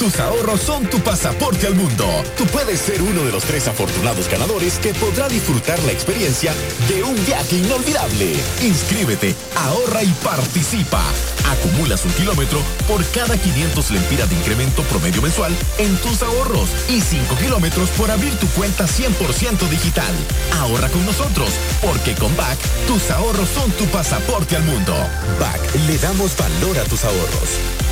tus ahorros son tu pasaporte al mundo. Tú puedes ser uno de los 3 afortunados ganadores que podrá disfrutar la experiencia de un viaje inolvidable. Inscríbete, ahorra y participa. Acumulas 1 kilómetro por cada 500 lempiras de incremento promedio mensual en tus ahorros y 5 kilómetros por abrir tu cuenta 100% digital. Ahorra con nosotros, porque con BAC tus ahorros son tu pasaporte al mundo. BAC, le damos valor a tus ahorros.